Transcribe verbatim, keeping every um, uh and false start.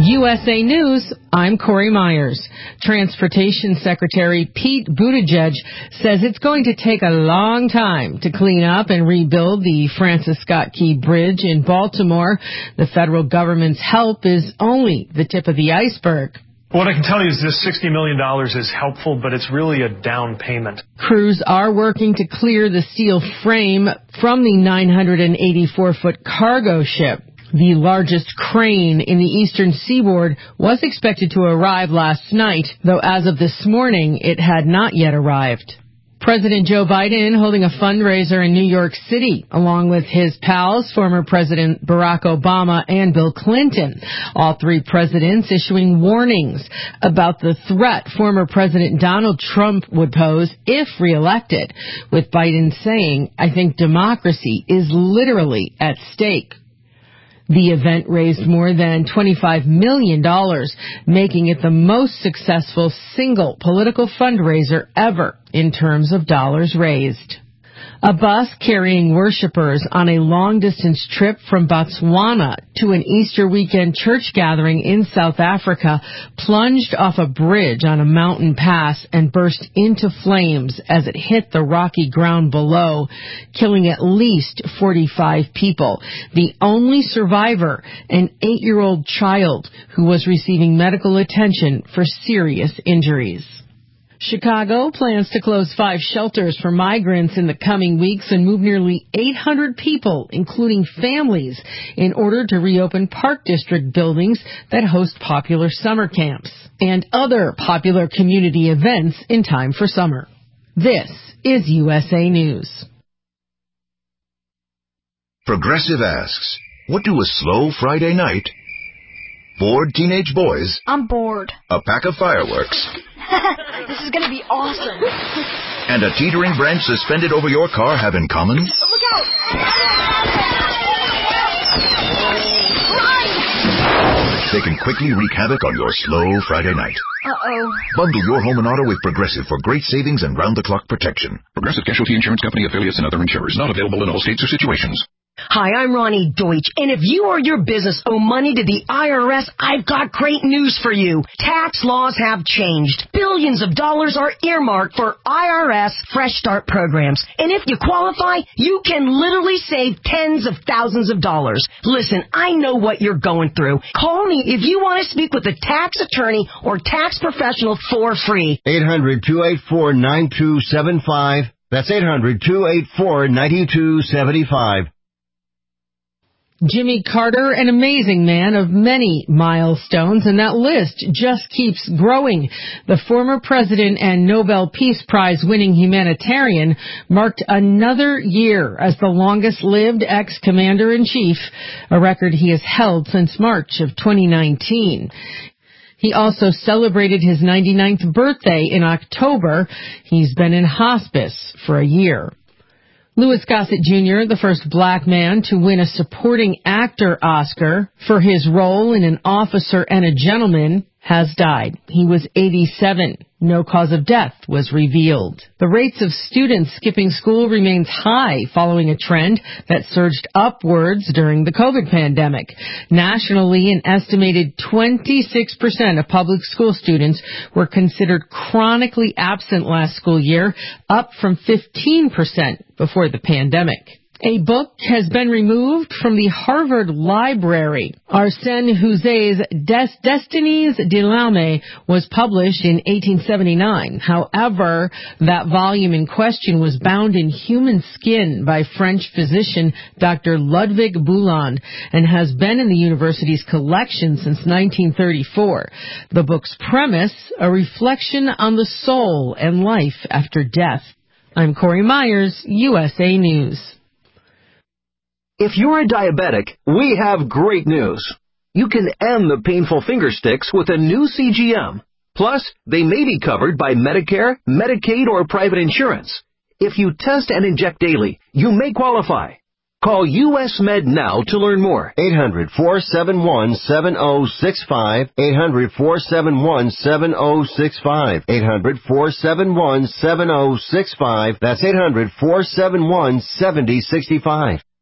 U S A News, I'm Corey Myers. Transportation Secretary Pete Buttigieg says it's going to take a long time to clean up and rebuild the Francis Scott Key Bridge in Baltimore. The federal government's help is only the tip of the iceberg. What I can tell you is this sixty million dollars is helpful, but it's really a down payment. Crews are working to clear the steel frame from the nine hundred eighty-four foot cargo ship. The largest crane in the eastern seaboard was expected to arrive last night, though as of this morning, it had not yet arrived. President Joe Biden holding a fundraiser in New York City, along with his pals, former President Barack Obama and Bill Clinton. All three presidents issuing warnings about the threat former President Donald Trump would pose if reelected, with Biden saying, "I think democracy is literally at stake." The event raised more than twenty-five million dollars, making it the most successful single political fundraiser ever in terms of dollars raised. A bus carrying worshipers on a long-distance trip from Botswana to an Easter weekend church gathering in South Africa plunged off a bridge on a mountain pass and burst into flames as it hit the rocky ground below, killing at least forty-five people. The only survivor, an eight-year-old child who was receiving medical attention for serious injuries. Chicago plans to close five shelters for migrants in the coming weeks and move nearly eight hundred people, including families, in order to reopen Park District buildings that host popular summer camps and other popular community events in time for summer. This is U S A News. Progressive asks, what do a slow Friday night, bored teenage boys, I'm bored, a pack of fireworks, this is going to be awesome, and a teetering branch suspended over your car have in common? Look out! They can quickly wreak havoc on your slow Friday night. Uh-oh. Bundle your home and auto with Progressive for great savings and round-the-clock protection. Progressive Casualty Insurance Company, affiliates, and other insurers. Not available in all states or situations. Hi, I'm Ronnie Deutsch, and if you or your business owe money to the I R S, I've got great news for you. Tax laws have changed. Billions of dollars are earmarked for I R S Fresh Start programs. And if you qualify, you can literally save tens of thousands of dollars. Listen, I know what you're going through. Call me if you want to speak with a tax attorney or tax professional for free. eight hundred, two eight four, nine two seven five. That's eight hundred, two eight four, nine two seven five. Jimmy Carter, an amazing man of many milestones, and that list just keeps growing. The former president and Nobel Peace Prize winning humanitarian marked another year as the longest-lived ex-commander-in-chief, a record he has held since March of twenty nineteen. He also celebrated his ninety-ninth birthday in October. He's been in hospice for a year. Louis Gossett Junior, the first black man to win a supporting actor Oscar for his role in An Officer and a Gentleman, has died. He was eighty-seven. No cause of death was revealed. The rates of students skipping school remains high following a trend that surged upwards during the COVID pandemic. Nationally, an estimated twenty-six percent of public school students were considered chronically absent last school year, up from fifteen percent before the pandemic. A book has been removed from the Harvard Library. Arsène Houssaye's Des Destinies de l'Âme was published in eighteen seventy-nine. However, that volume in question was bound in human skin by French physician Doctor Ludwig Bouland and has been in the university's collection since nineteen thirty-four. The book's premise, a reflection on the soul and life after death. I'm Corey Myers, U S A News. If you're a diabetic, we have great news. You can end the painful finger sticks with a new C G M. Plus, they may be covered by Medicare, Medicaid, or private insurance. If you test and inject daily, you may qualify. Call U S Med now to learn more. eight hundred, four seven one, seven oh six five. eight hundred, four seven one, seven oh six five. eight hundred, four seven one, seven oh six five. That's eight hundred, four seven one, seven oh six five.